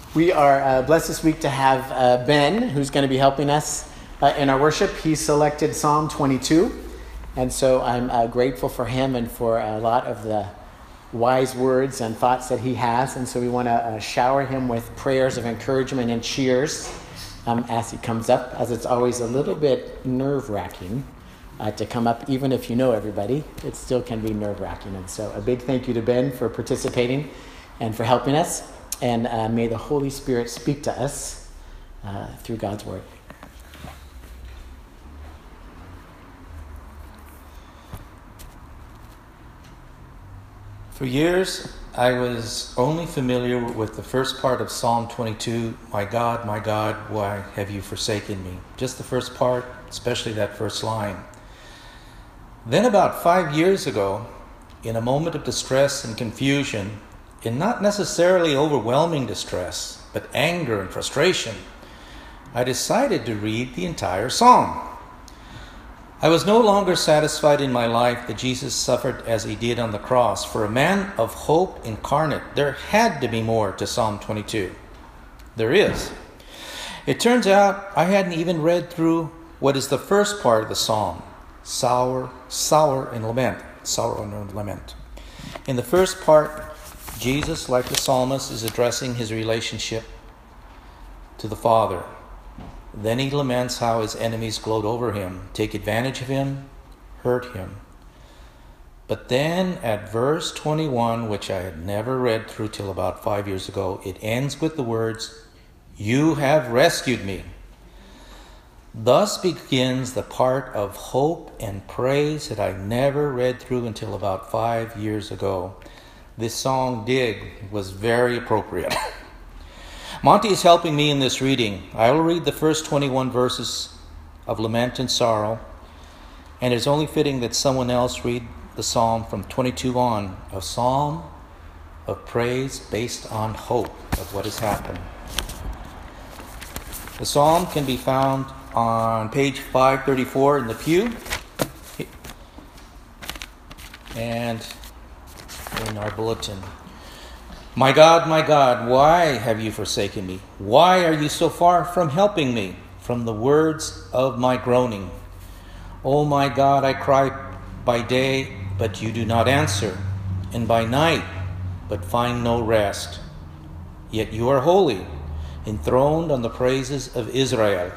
We are blessed this week to have Ben, who's going to be helping us in our worship. He selected Psalm 22, and so I'm grateful for him and for a lot of the wise words and thoughts that he has. And so we want to shower him with prayers of encouragement and cheers as he comes up, as it's always a little bit nerve-wracking to come up. Even if you know everybody, it still can be nerve-wracking. And so a big thank you to Ben for participating and for helping us. And may the Holy Spirit speak to us through God's Word. For years, I was only familiar with the first part of Psalm 22, my God, why have you forsaken me? Just the first part, especially that first line. Then about 5 years ago, in a moment of distress and confusion, in not necessarily overwhelming distress, but anger and frustration, I decided to read the entire psalm. I was no longer satisfied in my life that Jesus suffered as he did on the cross. For a man of hope incarnate, there had to be more to Psalm 22. There is. It turns out I hadn't even read through what is the first part of the psalm, sorrow and lament. In the first part, Jesus, like the psalmist, is addressing his relationship to the Father. Then he laments how his enemies gloat over him, take advantage of him, hurt him. But then at verse 21, which I had never read through till about 5 years ago, it ends with the words, "You have rescued me." Thus begins the part of hope and praise that I never read through until about 5 years ago. This song, Dig, was very appropriate. Monty is helping me in this reading. I will read the first 21 verses of lament and sorrow, and it is only fitting that someone else read the psalm from 22 on, a psalm of praise based on hope of what has happened. The psalm can be found on page 534 in the pew, and in our bulletin. My God, why have you forsaken me? Why are you so far from helping me? From the words of my groaning. Oh my God, I cry by day, but you do not answer, and by night, but find no rest. Yet you are holy, enthroned on the praises of Israel.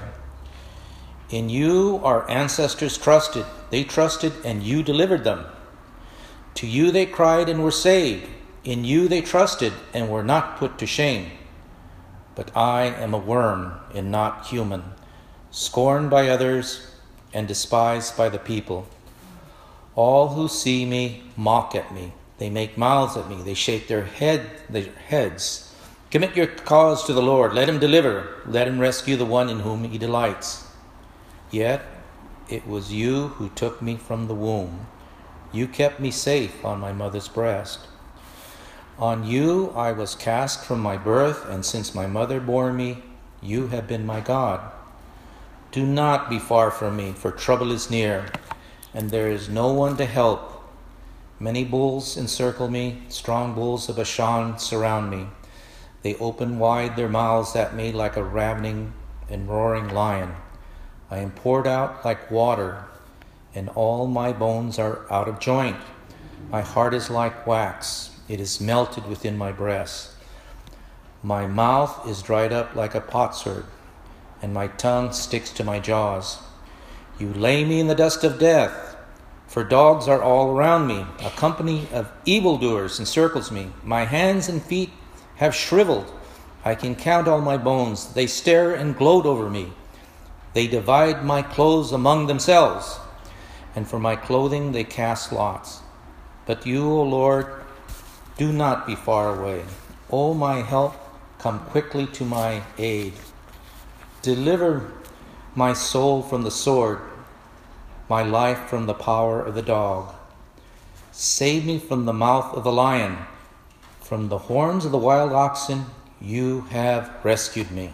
In you our ancestors trusted. They trusted, and you delivered them. To you they cried and were saved. In you they trusted and were not put to shame. But I am a worm and not human, scorned by others and despised by the people. All who see me mock at me. They make mouths at me. They shake their heads. Commit your cause to the Lord. Let him deliver. Let him rescue the one in whom he delights. Yet it was you who took me from the womb. You kept me safe on my mother's breast. On you I was cast from my birth, and since my mother bore me, you have been my God. Do not be far from me, for trouble is near, and there is no one to help. Many bulls encircle me, strong bulls of Bashan surround me. They open wide their mouths at me like a ravening and roaring lion. I am poured out like water, and all my bones are out of joint. My heart is like wax. It is melted within my breast. My mouth is dried up like a potsherd, and my tongue sticks to my jaws. You lay me in the dust of death, for dogs are all around me. A company of evildoers encircles me. My hands and feet have shriveled. I can count all my bones. They stare and gloat over me. They divide my clothes among themselves, and for my clothing they cast lots. But you, O Lord, do not be far away. O my help, come quickly to my aid. Deliver my soul from the sword, my life from the power of the dog. Save me from the mouth of the lion. From the horns of the wild oxen, you have rescued me.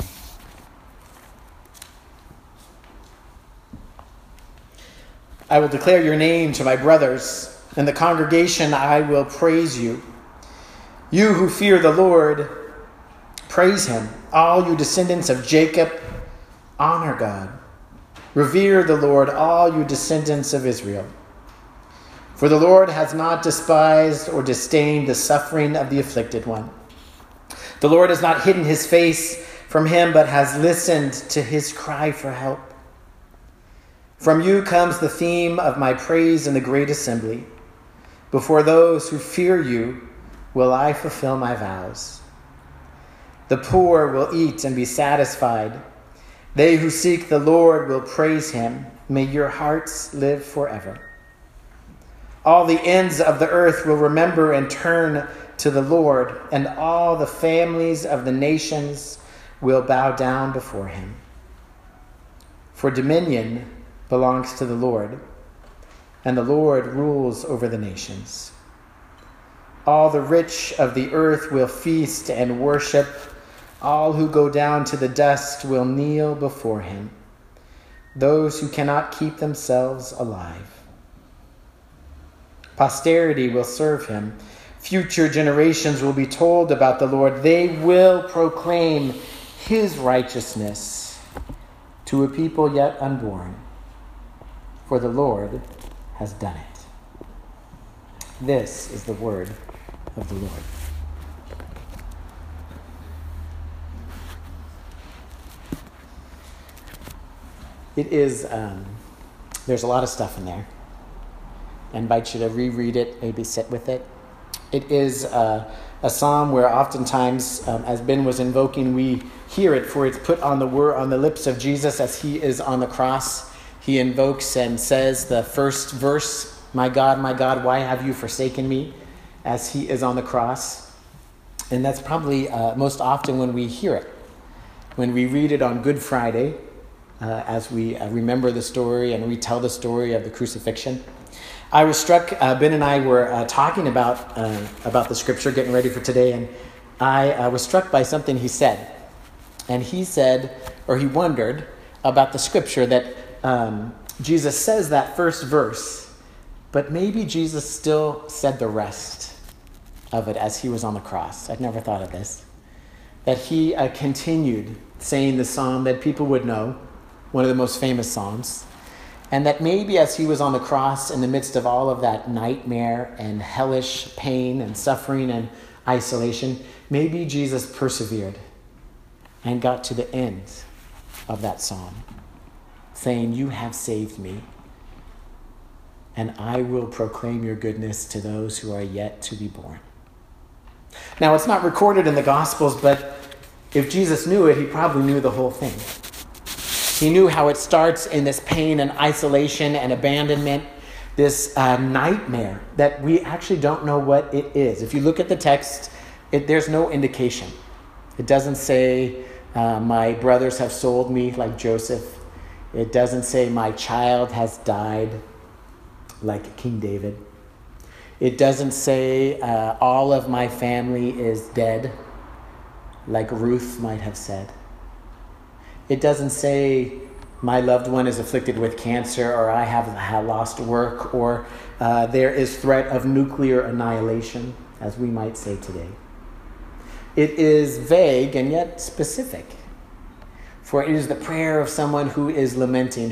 I will declare your name to my brothers. In the congregation I will praise you. You who fear the Lord, Praise him, all you descendants of Jacob. Honor God. Revere the Lord, all you descendants of Israel. For the Lord has not despised or disdained the suffering of the afflicted one. The Lord has not hidden his face from him, but has listened to his cry for help. From you comes the theme of my praise in the great assembly. Before those who fear you will I fulfill my vows. The poor will eat and be satisfied. They who seek the Lord will praise him. May your hearts live forever. All the ends of the earth will remember and turn to the Lord, and all the families of the nations will bow down before him. For dominion belongs to the Lord, and the Lord rules over the nations. All the rich of the earth will feast and worship. All who go down to the dust will kneel before him, those who cannot keep themselves alive. Posterity will serve him. Future generations will be told about the Lord. They will proclaim his righteousness to a people yet unborn, for the Lord has done it. This is the word of the Lord. It is, there's a lot of stuff in there. I invite you to reread it, maybe sit with it. It is a psalm where oftentimes, as Ben was invoking, we hear it, for it's put on the lips of Jesus as he is on the cross. He invokes and says the first verse, my God, why have you forsaken me?" as he is on the cross. And that's probably most often when we hear it. When we read it on Good Friday, as we remember the story and retell the story of the crucifixion. I was struck, Ben and I were talking about the scripture, getting ready for today, and I was struck by something he said. And he said, or he wondered about the scripture that Jesus says that first verse, but maybe Jesus still said the rest of it as he was on the cross. I'd never thought of this. That he continued saying the psalm that people would know, one of the most famous psalms, and that maybe as he was on the cross in the midst of all of that nightmare and hellish pain and suffering and isolation, maybe Jesus persevered and got to the end of that psalm, saying, "You have saved me, and I will proclaim your goodness to those who are yet to be born." Now, it's not recorded in the Gospels, but if Jesus knew it, he probably knew the whole thing. He knew how it starts in this pain and isolation and abandonment, this nightmare that we actually don't know what it is. If you look at the text, there's no indication. It doesn't say, my brothers have sold me like Joseph. It doesn't say my child has died like King David. It doesn't say all of my family is dead like Ruth might have said. It doesn't say my loved one is afflicted with cancer, or I have lost work, or there is threat of nuclear annihilation, as we might say today. It is vague and yet specific, for it is the prayer of someone who is lamenting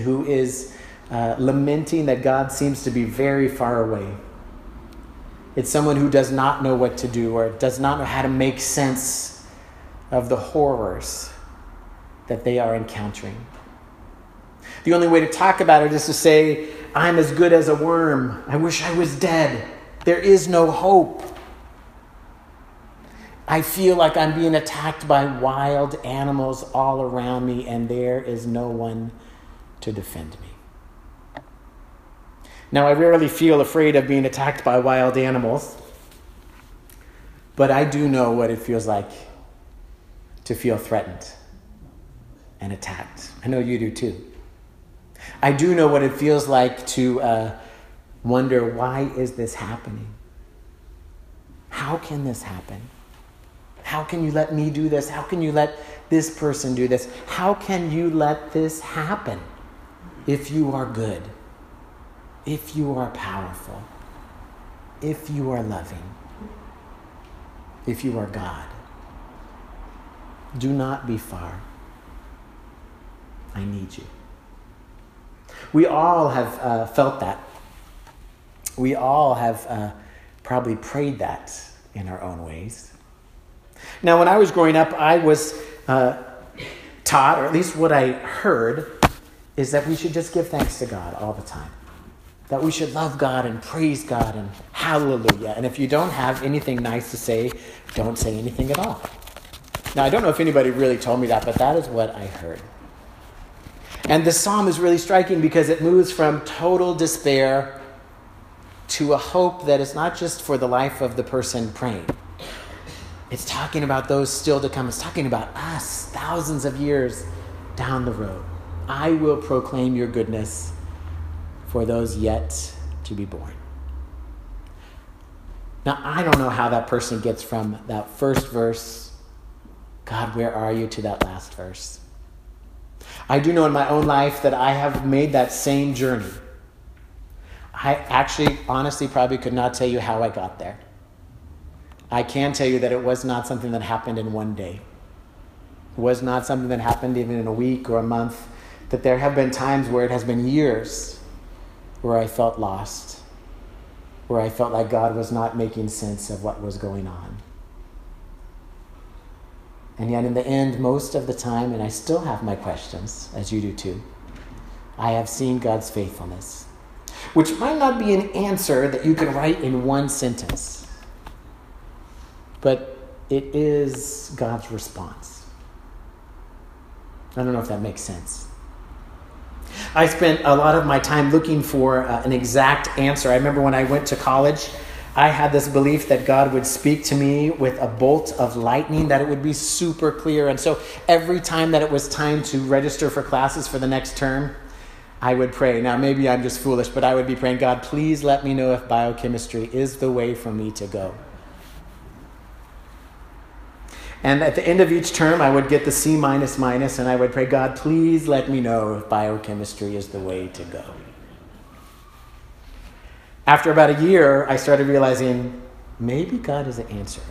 that God seems to be very far away. It's someone who does not know what to do or does not know how to make sense of the horrors that they are encountering. The only way to talk about it is to say, I'm as good as a worm. I wish I was dead. There is no hope. I feel like I'm being attacked by wild animals all around me, and there is no one to defend me. Now, I rarely feel afraid of being attacked by wild animals, but I do know what it feels like to feel threatened and attacked. I know you do too. I do know what it feels like to wonder, why is this happening? How can this happen? How can you let me do this? How can you let this person do this? How can you let this happen if you are good, if you are powerful, if you are loving, if you are God? Do not be far. I need you. We all have felt that. We all have probably prayed that in our own ways. Now, when I was growing up, I was taught, or at least what I heard, is that we should just give thanks to God all the time. That we should love God and praise God and hallelujah. And if you don't have anything nice to say, don't say anything at all. Now, I don't know if anybody really told me that, but that is what I heard. And this psalm is really striking because it moves from total despair to a hope that is not just for the life of the person praying. It's talking about those still to come. It's talking about us thousands of years down the road. I will proclaim your goodness for those yet to be born. Now, I don't know how that person gets from that first verse, God, where are you, to that last verse. I do know in my own life that I have made that same journey. I actually, honestly, probably could not tell you how I got there. I can tell you that it was not something that happened in one day. It was not something that happened even in a week or a month. That there have been times where it has been years where I felt lost, where I felt like God was not making sense of what was going on. And yet in the end, most of the time, and I still have my questions, as you do too, I have seen God's faithfulness, which might not be an answer that you can write in one sentence, but it is God's response. I don't know if that makes sense. I spent a lot of my time looking for an exact answer. I remember when I went to college, I had this belief that God would speak to me with a bolt of lightning, that it would be super clear. And so every time that it was time to register for classes for the next term, I would pray. Now, maybe I'm just foolish, but I would be praying, God, please let me know if biochemistry is the way for me to go. And at the end of each term, I would get the C minus, and I would pray, God, please let me know if biochemistry is the way to go. After about a year, I started realizing maybe God isn't answering.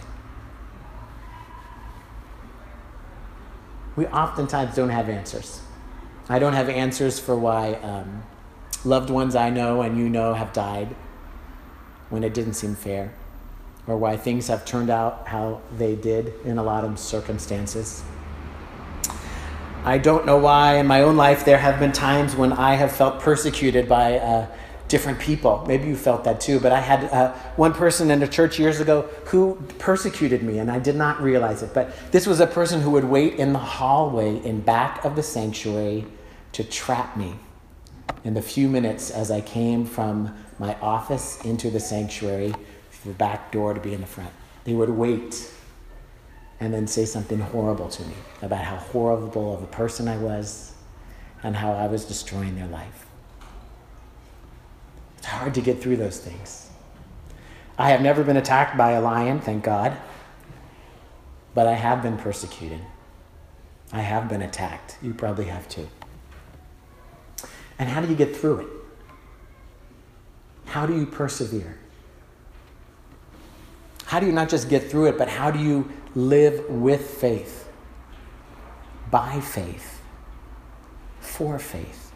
We oftentimes don't have answers. I don't have answers for why loved ones I know and you know have died when it didn't seem fair, or why things have turned out how they did in a lot of circumstances. I don't know why in my own life there have been times when I have felt persecuted by different people. Maybe you felt that too, but I had one person in the church years ago who persecuted me, and I did not realize it. But this was a person who would wait in the hallway in back of the sanctuary to trap me in the few minutes as I came from my office into the sanctuary, through the back door to be in the front. They would wait and then say something horrible to me about how horrible of a person I was and how I was destroying their life. It's hard to get through those things. I have never been attacked by a lion, thank God, but I have been persecuted. I have been attacked. You probably have too. And how do you get through it? How do you persevere? How do you not just get through it, but how do you live with faith, by faith, for faith?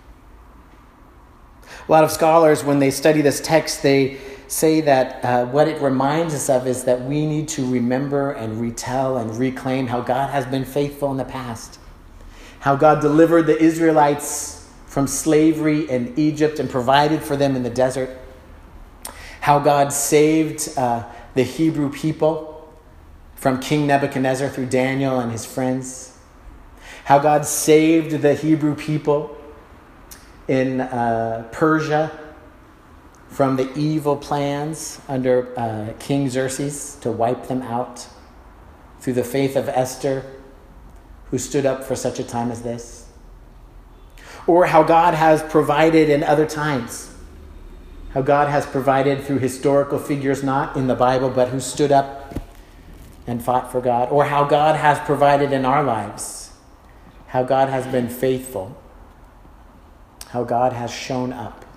A lot of scholars, when they study this text, they say that what it reminds us of is that we need to remember and retell and reclaim how God has been faithful in the past, how God delivered the Israelites from slavery in Egypt and provided for them in the desert, how God saved the Hebrew people from King Nebuchadnezzar through Daniel and his friends, how God saved the Hebrew people in Persia from the evil plans under King Xerxes to wipe them out, through the faith of Esther, who stood up for such a time as this. Or how God has provided in other times, how God has provided through historical figures not in the Bible, but who stood up and fought for God. Or how God has provided in our lives, how God has been faithful, how God has shown up,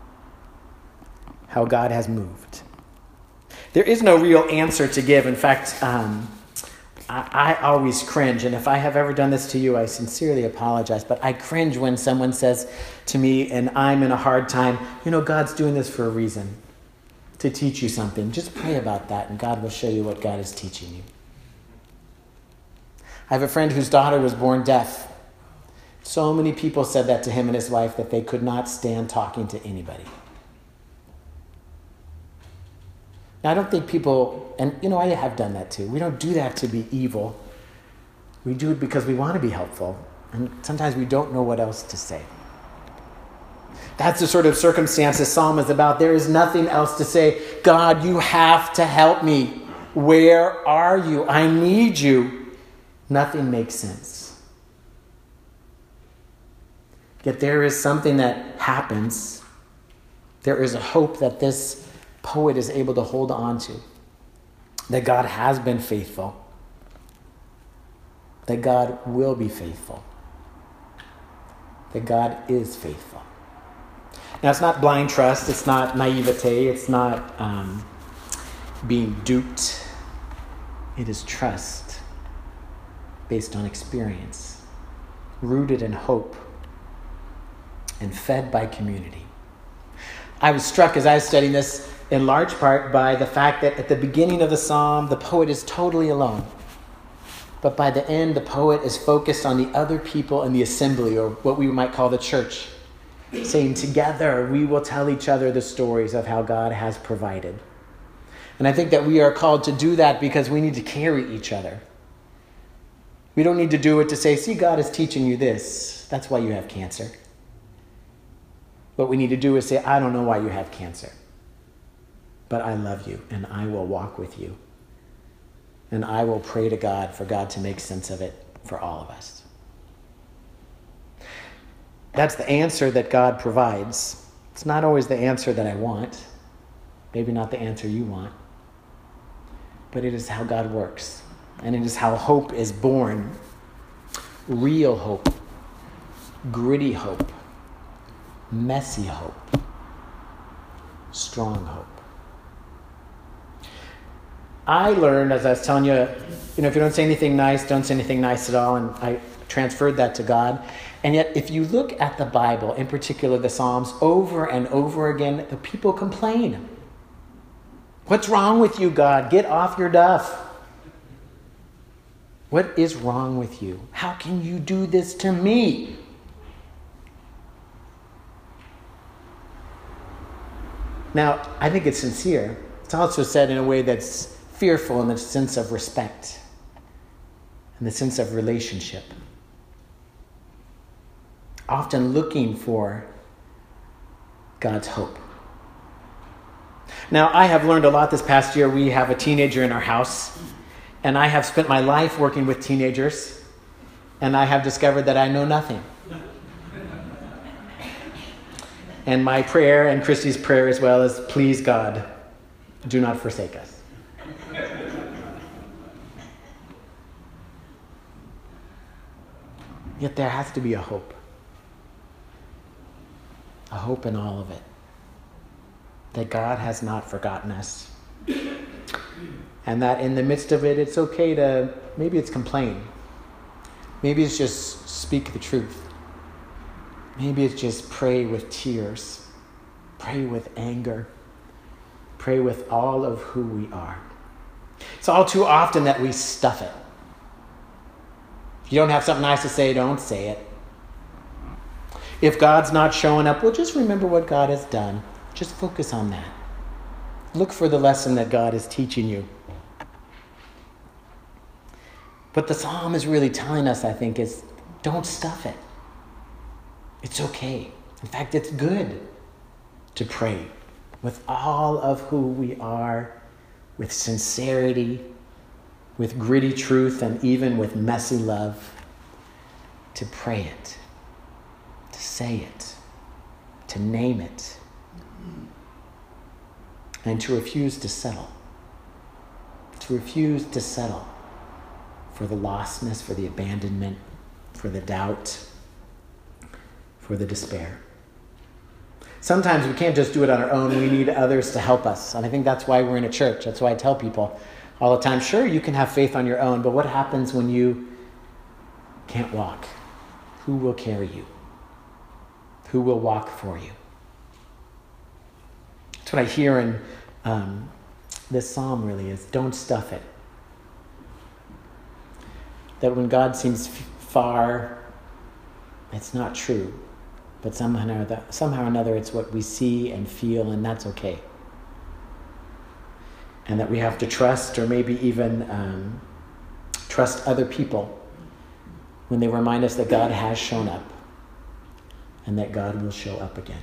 how God has moved. There is no real answer to give. In fact, I always cringe, and if I have ever done this to you, I sincerely apologize, but I cringe when someone says to me, and I'm in a hard time, God's doing this for a reason, to teach you something. Just pray about that, and God will show you what God is teaching you. I have a friend whose daughter was born deaf. So many people said that to him and his wife that they could not stand talking to anybody. Now, I don't think people, and I have done that too. We don't do that to be evil. We do it because we want to be helpful. And sometimes we don't know what else to say. That's the sort of circumstance this psalm is about. There is nothing else to say. God, you have to help me. Where are you? I need you. Nothing makes sense. Yet there is something that happens. There is a hope that this poet is able to hold on to, that God has been faithful, that God will be faithful, that God is faithful. Now, it's not blind trust, it's not naivete, it's not being duped. It is trust based on experience, rooted in hope, and fed by community. I was struck as I was studying this in large part by the fact that at the beginning of the psalm, the poet is totally alone. But by the end, the poet is focused on the other people in the assembly, or what we might call the church, saying, together we will tell each other the stories of how God has provided. And I think that we are called to do that because we need to carry each other. We don't need to do it to say, see, God is teaching you this. That's why you have cancer. What we need to do is say, I don't know why you have cancer, but I love you, and I will walk with you. And I will pray to God for God to make sense of it for all of us. That's the answer that God provides. It's not always the answer that I want. Maybe not the answer you want. But it is how God works. And it is how hope is born. Real hope. Gritty hope. Messy hope. Strong hope. I learned, as I was telling you, if you don't say anything nice, don't say anything nice at all. And I transferred that to God. And yet, if you look at the Bible, in particular the Psalms, over and over again, the people complain. What's wrong with you, God? Get off your duff. What is wrong with you? How can you do this to me? Now, I think it's sincere. It's also said in a way that's fearful in the sense of respect, in the sense of relationship. Often looking for God's hope. Now, I have learned a lot this past year. We have a teenager in our house, and I have spent my life working with teenagers, and I have discovered that I know nothing. And my prayer, and Christy's prayer as well, is, please, God, do not forsake us. Yet there has to be a hope. A hope in all of it. That God has not forgotten us. And that in the midst of it, it's okay to, maybe it's complain. Maybe it's just speak the truth. Maybe it's just pray with tears. Pray with anger. Pray with all of who we are. It's all too often that we stuff it. If you don't have something nice to say, don't say it. If God's not showing up, well, just remember what God has done. Just focus on that. Look for the lesson that God is teaching you. What the psalm is really telling us, I think, is don't stuff it. It's okay. In fact, it's good to pray with all of who we are, with sincerity, with gritty truth, and even with messy love. To pray it, to say it, to name it, and to refuse to settle. To refuse to settle for the lostness, for the abandonment, for the doubt, for the despair. Sometimes we can't just do it on our own. We need others to help us. And I think that's why we're in a church. That's why I tell people, all the time. Sure, you can have faith on your own, but what happens when you can't walk? Who will carry you? Who will walk for you? That's what I hear in this psalm really is, don't stuff it. That when God seems far, it's not true. But somehow or another, it's what we see and feel, and that's okay. And that we have to trust, or maybe even trust other people when they remind us that God has shown up and that God will show up again.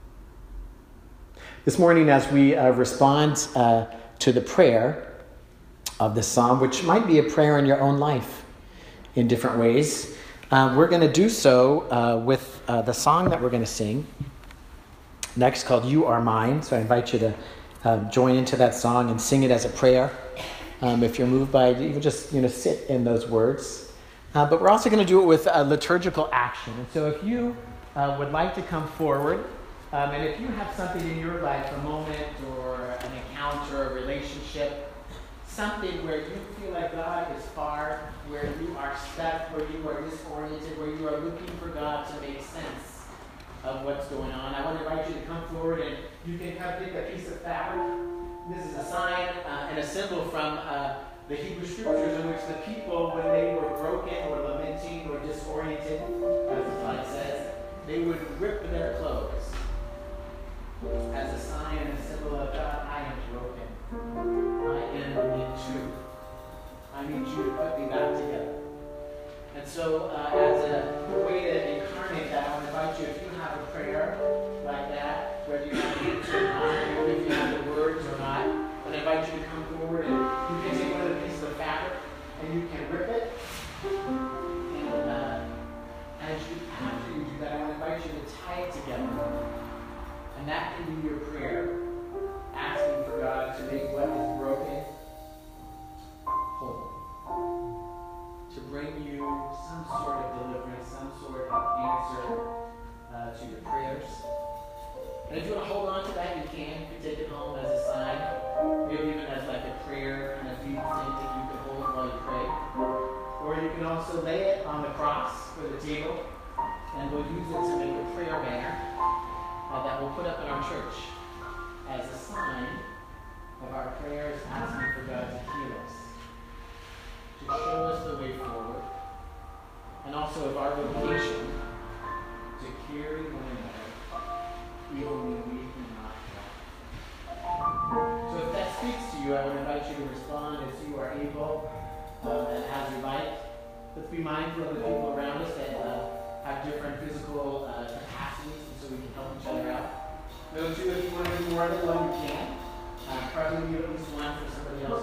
This morning, as we respond to the prayer of the psalm, which might be a prayer in your own life in different ways, we're going to do so with the song that we're going to sing next, called You Are Mine. So I invite you to join into that song and sing it as a prayer. If you're moved by it, you can just sit in those words. But we're also going to do it with liturgical action. And so if you would like to come forward, and if you have something in your life, a moment or an encounter, a relationship, something where you feel like God is far, where you are stuck, where you are disoriented, where you are looking for God to make sense of what's going on, I want to invite you to come forward, and you can come pick a piece of fabric. This is a sign and a symbol from the Hebrew Scriptures, in which the people, when they were broken or lamenting or disoriented, as the slide says, they would rip their clothes as a sign and a symbol of, God, I am broken. I am in truth. I need you to put me back together. And so, as a way to incarnate that, I want to invite you, if you have a prayer like that, whether you have an answer or not, or if you have the words or not, I want to invite you to come forward, and you can take one of the pieces of fabric and you can rip it. And after you do that, I want to invite you to tie it together. And that can be your prayer, asking for God to make what is broken whole. To bring you some sort of deliverance, some sort of answer to your prayers. And if you want to hold on to that, you can. You can take it home as a sign. Maybe even as like a prayer kind of deep thing that you can hold while you pray. Or you can also lay it on the cross or the table, and we'll use it to make a prayer banner that we'll put up in our church as a sign of our prayers asking for God to heal us, to show us the way forward, and also of our vocation to carry one another even when we cannot walk. So if that speaks to you, I would invite you to respond as you are able and as you like. Let's be mindful of the people around us that have different physical capacities, and so we can help each other out. Those two, if you want to do more than one, you can. Probably need at least one for somebody else.